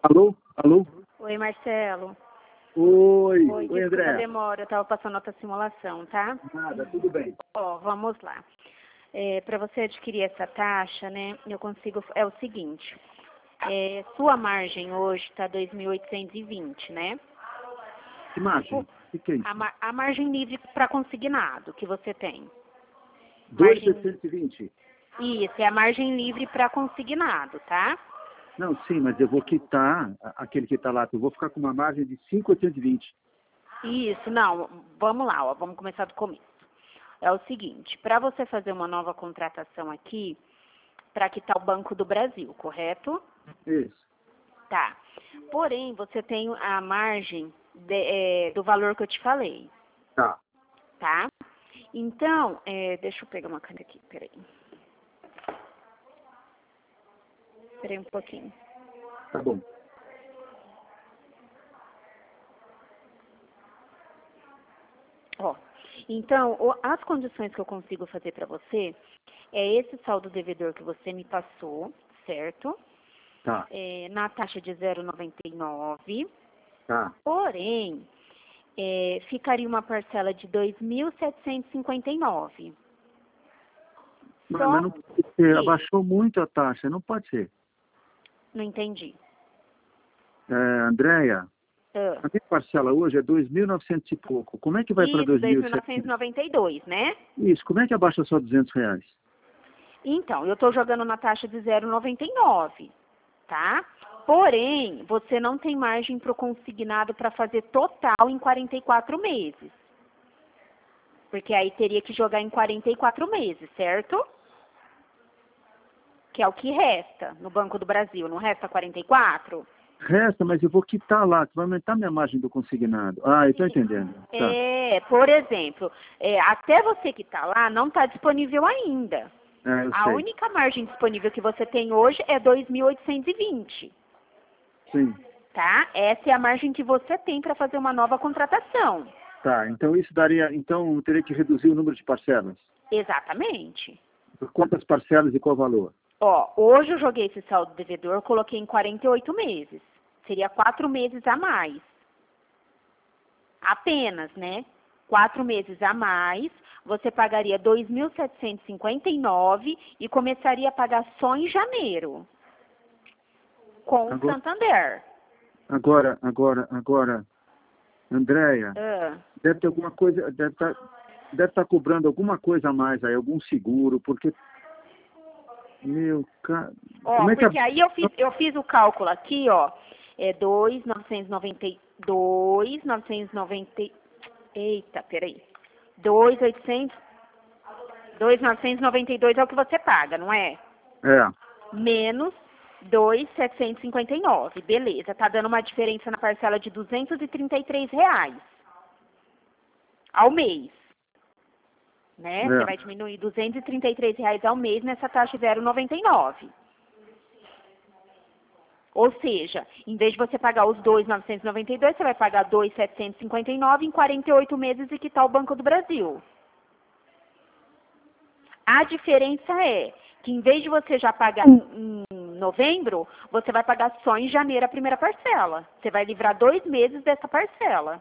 Alô? Alô? Oi, Marcelo. Oi, Desculpa André. a demora, eu estava passando outra simulação, tá? Nada, tudo bem. Ó, vamos lá. Para você adquirir essa taxa, né, eu consigo, é o seguinte, sua margem hoje está 2.820, né? Que margem? O que é isso? A margem livre para consignado que você tem. 2.720? Isso, é a margem livre para consignado, tá? Não, sim, mas eu vou quitar aquele que está lá. Eu vou ficar com uma margem de 5.820. Isso, não, vamos lá, ó, vamos começar do começo. É o seguinte, para você fazer uma nova contratação aqui, para quitar o Banco do Brasil, correto? Isso. Tá. Porém, você tem a margem do valor que eu te falei, Tá. tá? Então, deixa eu pegar uma caneta aqui, peraí. Peraí um pouquinho. Tá bom. Ó, então, as condições que eu consigo fazer para você é esse saldo devedor que você me passou, certo? Tá. Na taxa de 0,99. Tá. Porém, ficaria uma parcela de 2.759. Mas não pode ser. Abaixou muito a taxa. Não pode ser. Não entendi. Andréia, a minha parcela hoje é 2.900 e pouco. Como é que vai para Isso, 2.700? 2.992, né? Isso. Como é que abaixa só R$ 200? Então, eu estou jogando na taxa de 0,99, tá? Porém, você não tem margem para o consignado para fazer total em 44 meses. Porque aí teria que jogar em 44 meses, certo? Que é o que resta no Banco do Brasil, não resta 44? Resta, mas eu vou quitar lá, que vai aumentar minha margem do consignado. Ah, eu estou entendendo. Tá. Por exemplo, até você que está lá não está disponível ainda. Eu A sei. única margem disponível que você tem hoje é 2.820, Sim. tá? Essa é a margem que você tem para fazer uma nova contratação. Tá, então isso daria, então eu teria que reduzir o número de parcelas. Exatamente. Por quantas parcelas e qual valor? Ó, hoje eu joguei esse saldo devedor, coloquei em 48 meses. Seria 4 meses a mais. Apenas, né? 4 meses a mais, você pagaria 2.759 e começaria a pagar só em janeiro. Com o Santander. Agora, Andréia, deve ter alguma coisa, deve estar cobrando alguma coisa a mais aí, algum seguro, porque, meu, cara... Ó, porque aí eu fiz o cálculo aqui, ó, é 2.990, eita, peraí, 2.992 é o que você paga, não é? Menos 2.759, beleza, tá dando uma diferença na parcela de R$ 233 ao mês, né? Você vai diminuir R$ 233 ao mês nessa taxa de 0,99. Ou seja, em vez de você pagar os 2.992, você vai pagar 2.759 em 48 meses e quitar o Banco do Brasil. A diferença é que em vez de você já pagar em novembro, você vai pagar só em janeiro a primeira parcela. Você vai livrar 2 meses dessa parcela.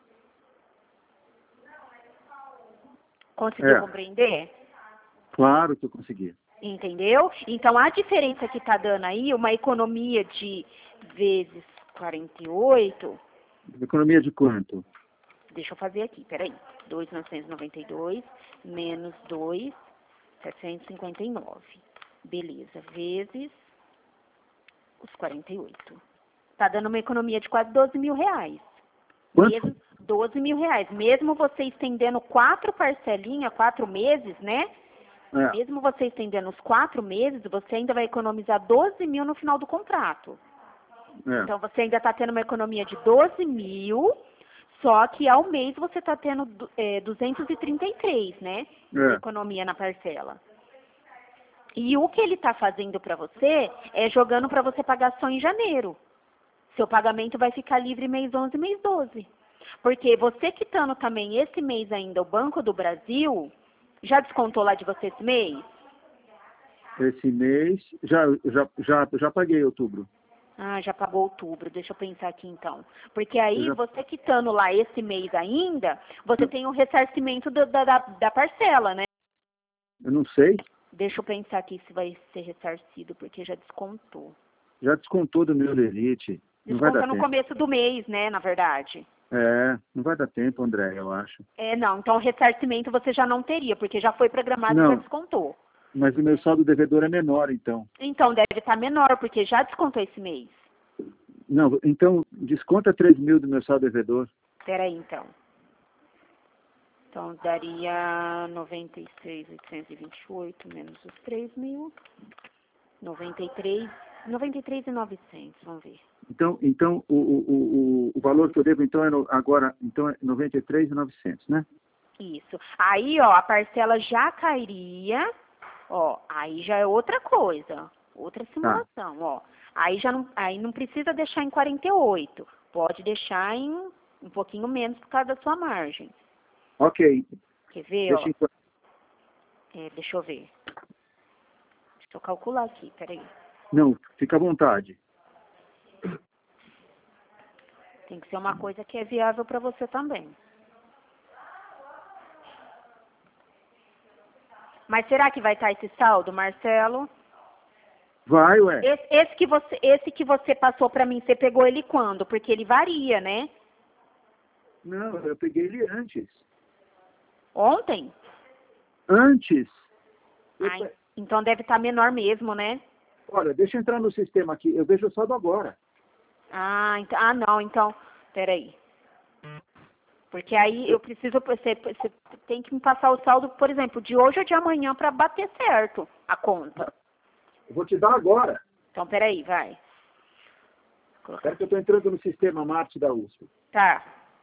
Conseguiu compreender? Claro que eu consegui. Entendeu? Então, a diferença que está dando aí, uma economia de vezes 48... Economia de quanto? Deixa eu fazer aqui, peraí. 2.992 menos 2.759. Beleza, vezes os 48. Tá dando uma economia de quase R$ 12.000. Quanto? 12.000. Mesmo você estendendo 4 parcelinhas, 4 meses, né? Mesmo você estendendo os 4 meses, você ainda vai economizar 12.000 no final do contrato. Então, você ainda está tendo uma economia de 12.000, só que ao mês você está tendo 233, né? De economia na parcela. E o que ele está fazendo para você é jogando para você pagar só em janeiro. Seu pagamento vai ficar livre mês 11 e mês 12. Porque você quitando também esse mês ainda o Banco do Brasil, já descontou lá de você esse mês? Esse mês, já paguei outubro. Ah, já pagou outubro, deixa eu pensar aqui então. Porque aí, você quitando lá esse mês ainda, você tem o ressarcimento da parcela, né? Eu não sei. Deixa eu pensar aqui se vai ser ressarcido, porque já descontou. Já descontou do meu lerite. Não vai dar Desconta no tempo. começo do mês, né, na verdade. Não vai dar tempo, André, eu acho. Não, então o ressarcimento você já não teria, porque já foi programado e já descontou. Mas o meu saldo devedor é menor, então. Então, deve estar menor, porque já descontou esse mês. Não, então, desconta 3 mil do meu saldo devedor. Espera aí, então. Então, daria 96.828 menos os 3 mil. 93.900, vamos ver. Então o valor que eu devo, então, agora então é 93.900, né? Isso. Aí, ó, a parcela já cairia, ó, aí já é outra coisa, outra simulação, ó. Aí não precisa deixar em 48, pode deixar em um pouquinho menos por causa da sua margem. Ok. Quer ver, ó? Deixa eu ver. Deixa eu calcular aqui, peraí. Não, fica à vontade. Tem que ser uma coisa que é viável para você também. Mas será que vai estar esse saldo, Marcelo? Vai, ué. Esse que você passou para mim, você pegou ele quando? Porque ele varia, né? Não, eu peguei ele antes. Ontem? Antes. Então deve estar menor mesmo, né? Olha, deixa eu entrar no sistema aqui. Eu vejo o saldo agora. Não, então, peraí. Porque aí eu preciso, você tem que me passar o saldo, por exemplo, de hoje ou de amanhã para bater certo a conta. Eu vou te dar agora. Então, peraí, vai. Espera que eu estou entrando no sistema Marte da USP. Tá.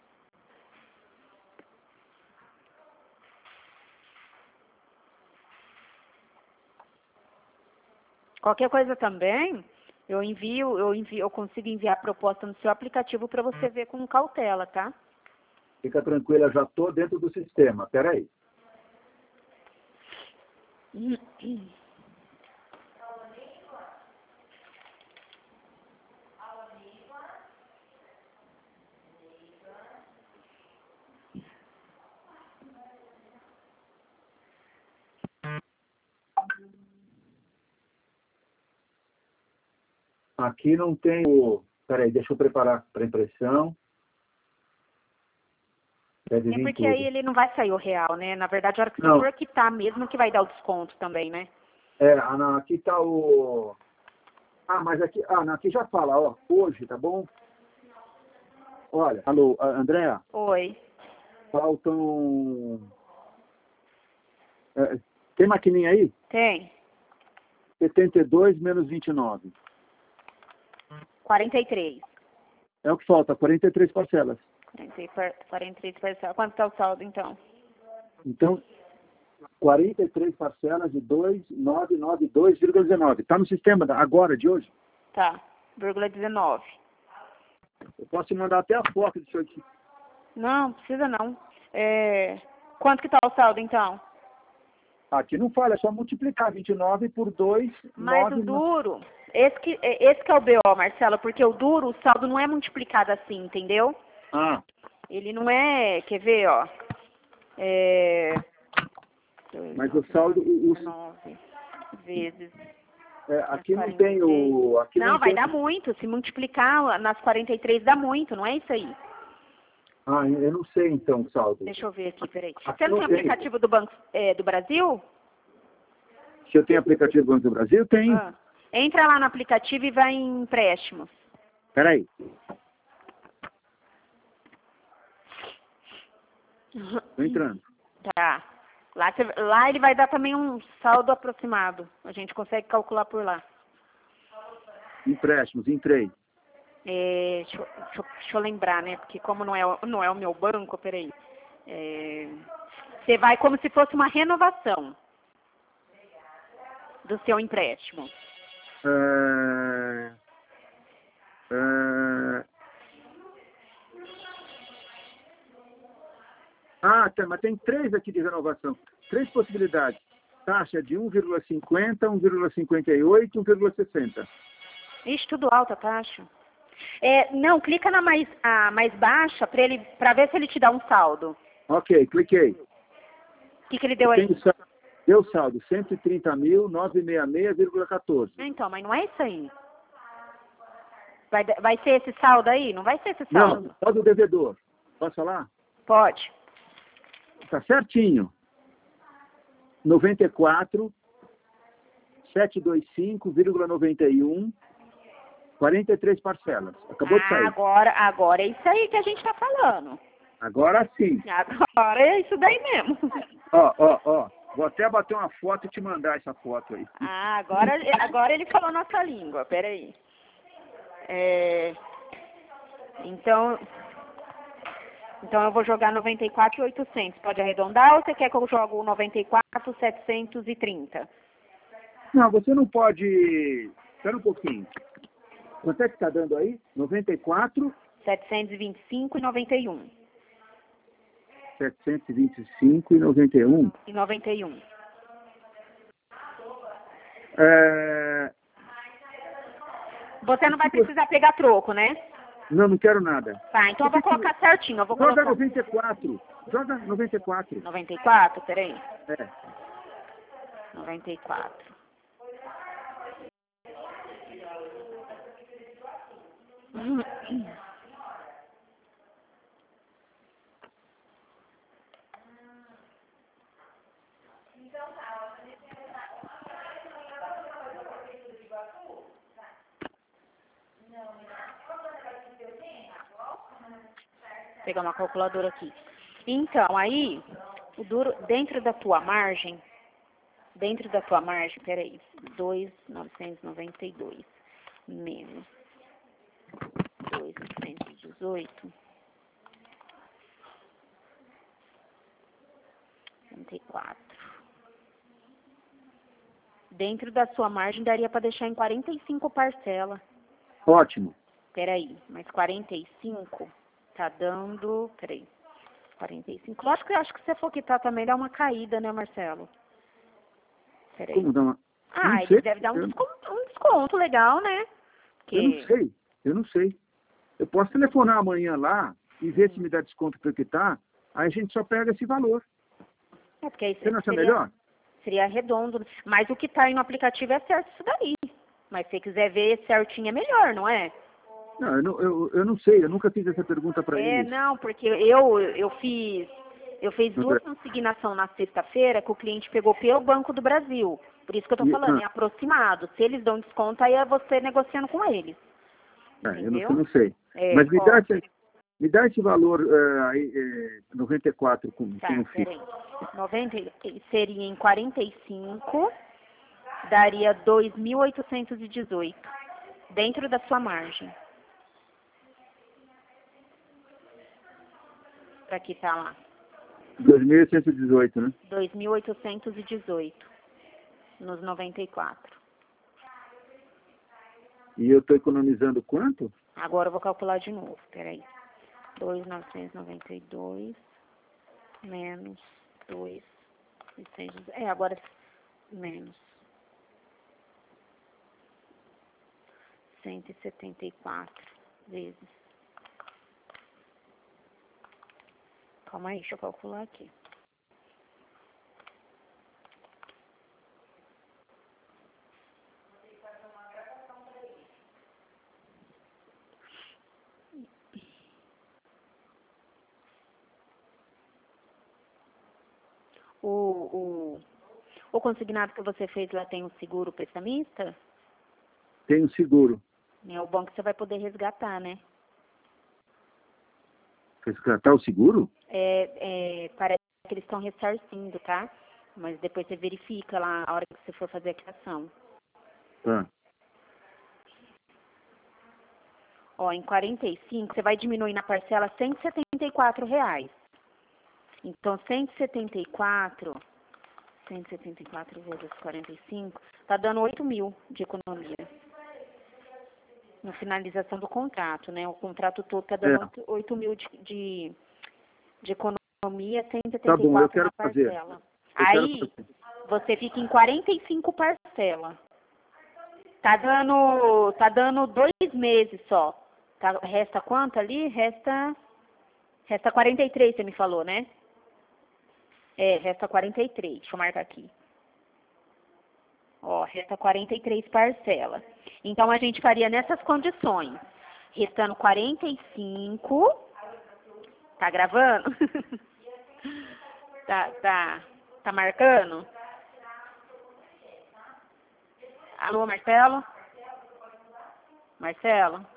Qualquer coisa também, eu consigo enviar a proposta no seu aplicativo para você ver com cautela, tá? Fica tranquila, já estou dentro do sistema. Espera aí. Aqui não tem o... Espera aí, deixa eu preparar para impressão. Deve vir porque tudo. aí ele não vai sair o real, né? Na verdade, a hora que você for quitar mesmo que vai dar o desconto também, né? Aqui está o... mas aqui, aqui já fala, ó, hoje, tá bom? Olha, alô, Andréa? Oi. Faltam... tem maquininha aí? Tem. 72 menos 29. 43. É o que falta, 43 parcelas. 43 parcelas. Quanto está o saldo, então? Então, 43 parcelas de 2.992,19. Está no sistema agora, de hoje? Tá, 0,19. Eu posso te mandar até a foto disso aqui. Não, precisa não. Quanto que está o saldo, então? Aqui não fala, é só multiplicar 29 por 2. Mas 9, o duro, esse que é o BO, Marcelo, porque o duro, o saldo não é multiplicado assim, entendeu? Ele não é, quer ver, ó. Mas o saldo... 9 vezes... aqui não tem o... Aqui não, vai dar muito. Se multiplicar nas 43 dá muito, não é isso aí? Eu não sei então o saldo. Deixa eu ver aqui, peraí. Aqui Você não tem aplicativo do Banco do Brasil? Se eu tenho aplicativo do Banco do Brasil, tem. Entra lá no aplicativo e vai em empréstimos. Peraí. Estou entrando. Tá. Lá ele vai dar também um saldo aproximado. A gente consegue calcular por lá. Empréstimos, entrei. Deixa eu lembrar, né? Porque como não é o meu banco, peraí. Você vai como se fosse uma renovação do seu empréstimo. Mas tem 3 aqui de renovação. 3 possibilidades. Taxa de 1,50, 1,58 e 1,60. Ixi, tudo alta a taxa. Não, clica na a mais baixa para ver se ele te dá um saldo. Ok, cliquei. O que ele deu aí? Deu saldo, 130.966,14. Então, mas não é isso aí. Vai ser esse saldo aí? Não vai ser esse saldo. Não, saldo devedor. Posso falar? Pode. Tá certinho. 94.725,91, 43 parcelas. Acabou de sair. Agora é isso aí que a gente tá falando. Agora sim. Agora é isso daí mesmo. Ó. Vou até bater uma foto e te mandar essa foto aí. Agora ele falou nossa língua. Peraí. Então eu vou jogar 94.800. Pode arredondar ou você quer que eu jogue 94.730? Não, você não pode... Espera um pouquinho. Quanto é que está dando aí? 94... 725,91. 725,91. E 91. Você não vai precisar pegar troco, né? Não quero nada. Tá, então eu vou colocar certinho. Eu vou colocar... Joga 94. Joga 94. 94? Peraí. 94. Vou pegar uma calculadora aqui. Então, aí, o duro, dentro da tua margem, peraí, 2.992 menos 2.118, 64. Dentro da sua margem daria para deixar em 45 parcelas. Ótimo. Peraí, mas 45 tá dando, peraí, 45. Lógico que eu acho que se você for quitar também dá uma caída, né, Marcelo? Peraí. Como dá uma... Ele deve dar um desconto legal, né? Porque... Eu não sei. Eu posso telefonar amanhã lá e ver se me dá desconto para quitar, aí a gente só pega esse valor. Porque aí você não acha melhor? Seria redondo. Mas o que tá aí no aplicativo é certo isso daí. Mas se você quiser ver certinho é melhor, não é? Não, eu não sei, eu nunca fiz essa pergunta para eles. Não, porque eu fiz duas consignações na sexta-feira que o cliente pegou pelo Banco do Brasil. Por isso que eu tô falando, é aproximado. Se eles dão desconto, aí é você negociando com eles. Eu não sei. Mas me dá esse valor aí, 94 como fica. 90 seria em 45, daria 2.818 dentro da sua margem. Pra que tá lá? 2.818, né? 2.818 nos 94. E eu tô economizando quanto? Agora eu vou calcular de novo, peraí. 2.992 menos 2.600. Agora menos 174 vezes. Calma aí, deixa eu calcular aqui. O consignado que você fez lá tem um seguro prestamista? Tem um seguro. É o bom que você vai poder resgatar, né? Resgatar o seguro? Parece que eles estão ressarcindo, tá? Mas depois você verifica lá a hora que você for fazer a quitação. Tá. Em 45, você vai diminuir na parcela R$174. Então, 174 vezes 45, tá dando 8.000 de economia. Na finalização do contrato, né? O contrato todo tá dando 8.000 de economia, 174 tá bom, eu quero na parcela. Aí, você fica em 45 parcelas. Tá dando 2 meses só. Resta quanto ali? Resta 43, você me falou, né? Resta 43. Deixa eu marcar aqui. Ó, resta 43 parcelas. Então, a gente faria nessas condições. Restando 45. Tá gravando? Tá marcando? Alô, Marcelo? Marcelo?